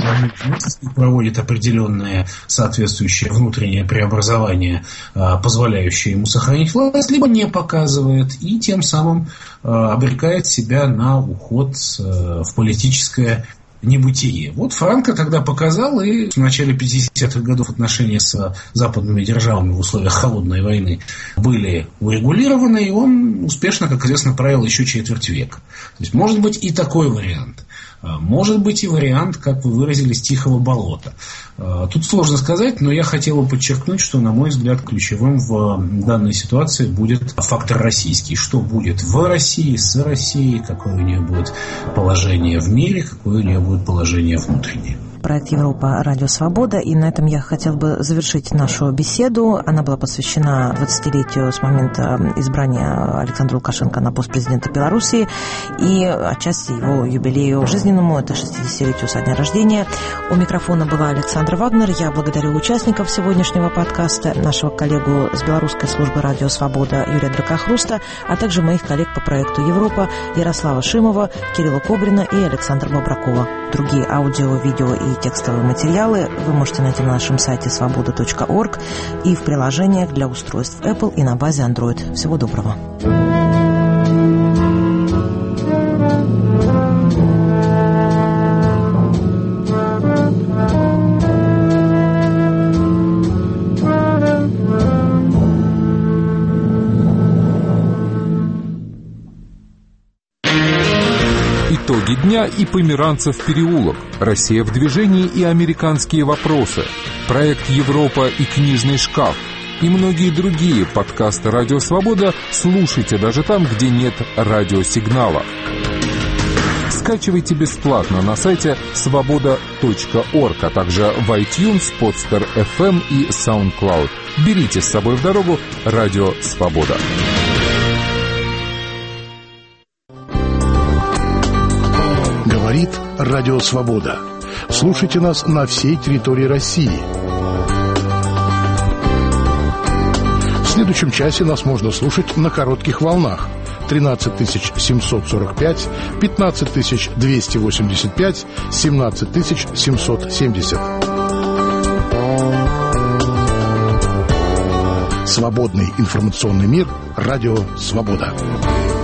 проводит определенные соответствующие внутренние преобразования, позволяющие ему сохранить власть, либо не показывает и тем самым обрекает себя на уход в политическое небытие. Франко тогда показал, и в начале 50-х годов отношения с западными державами в условиях холодной войны были урегулированы, и он успешно, как известно, правил еще четверть века. То есть может быть и такой вариант. Может быть и вариант, как вы выразились, тихого болота. Тут сложно сказать, но я хотел бы подчеркнуть, что, на мой взгляд, ключевым в данной ситуации будет фактор российский. Что будет в России, с Россией, какое у нее будет положение в мире, какое у нее будет положение внутреннее. Проект «Европа. Радио Свобода». И на этом я хотела бы завершить нашу беседу. Она была посвящена 20-летию с момента избрания Александра Лукашенко на пост президента Белоруссии и отчасти его юбилею жизненному, это 60-летию со дня рождения. У микрофона была Александра Вагнер. Я благодарю участников сегодняшнего подкаста, нашего коллегу с белорусской службы «Радио Свобода» Юрия Дракохруста, а также моих коллег по проекту «Европа» Ярослава Шимова, Кирилла Кобрина и Александра Бобракова. Другие аудио, видео и текстовые материалы вы можете найти на нашем сайте svoboda.org и в приложениях для устройств Apple и на базе Android. Всего доброго. Итоги дня и Померанцев переулок. Россия в движении и американские вопросы. Проект Европа и книжный шкаф. И многие другие подкасты «Радио Свобода» слушайте даже там, где нет радиосигнала. Скачивайте бесплатно на сайте svoboda.org, а также в iTunes, Podster FM и SoundCloud. Берите с собой в дорогу «Радио Свобода». Говорит Радио Свобода. Слушайте нас на всей территории России. В следующем часе нас можно слушать на коротких волнах. 13 745, 15 285, 17 770. Свободный информационный мир. Радио Свобода.